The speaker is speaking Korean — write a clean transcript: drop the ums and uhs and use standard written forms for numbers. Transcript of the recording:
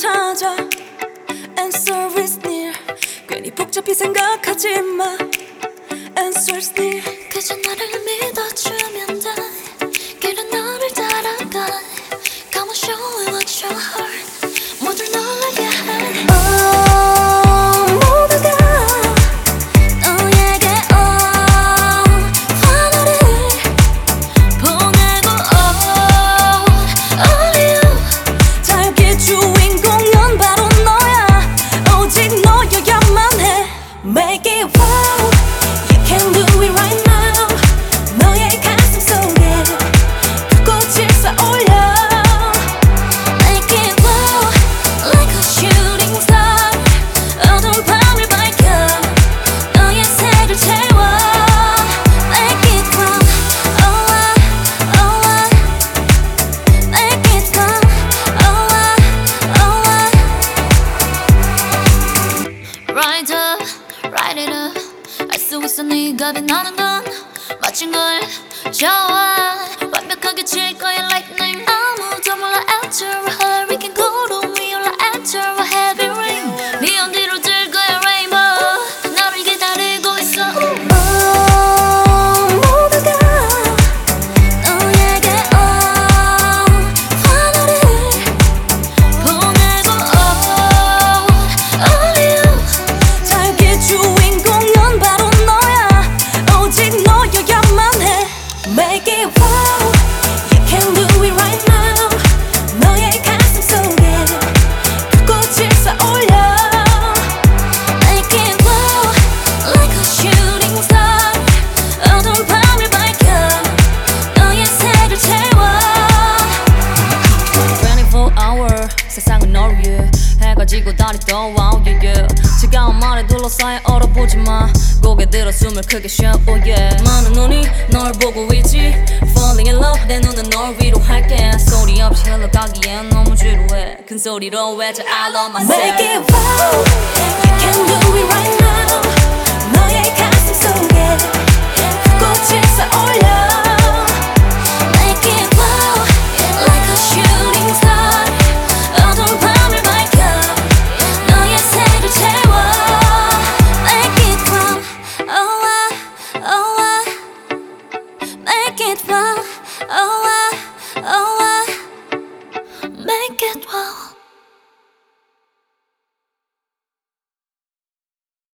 찾아 Answer is near. 괜히 복잡히 생각하지 마. Answer is near. 그저 나를 믿어주면 돼. 길은 너를 따라가. Come on, show me what your heart. 모두 놀라게 해. 모두가 너에게 하나를 보내고 only you. 자유의 주인공은 바로 너야. 오직 너여야만 해. Make it wow. You can do it right now. 너의 가슴 속에 불꽃을 쏘올려. Make it wow, like a shooting star. 어두운 밤을 밝혀 너의 색을 채워. Make it wow, oh I, oh I. Make it wow, oh I, oh I. Ride up, ride it up. 알 수 있어 네가 빛나는 건 멋진 걸 좋아. 완벽하게 칠 거야 like name. 아무도 몰라 after a hurricane. 구름 위 올라 after a heavy rain. 네온 뒤로 들 거야 rainbow. 너를 기다리고 있어. 모두가 너에게 하나를 보내고 only you. 자유의 주인공은 바로 너야. 오직 너여야만 해. Make it wow. You can do it right now. 너의 가슴 속에 불꽃을 쏘올려. Make it wow, like a shooting star. 어두운 밤을 밝혀 너의 색을 채워. 24hour 세상은 너를 위해 해가 지고 달이 떠 wow yeah yeah. 차가운 말에 둘러싸여 얼어보지 마. 고개 들어 숨을 크게 쉬어 oh yeah. 많은 눈이 널 보고 있지. Falling in love 내 눈은 널 위로할게. 소리 없이 흘러가기엔 너무 지루해. 큰 소리로 외쳐 I love myself. Make it wow. You can do it right now. 너의 가슴 속에 불꽃을 쏘올려. Make it wow, like a shooting star. 어두운 밤을 밝혀 너의 색을 채워. Make it wow, oh I, oh I. Make it wow, oh I, oh I. Make it wow.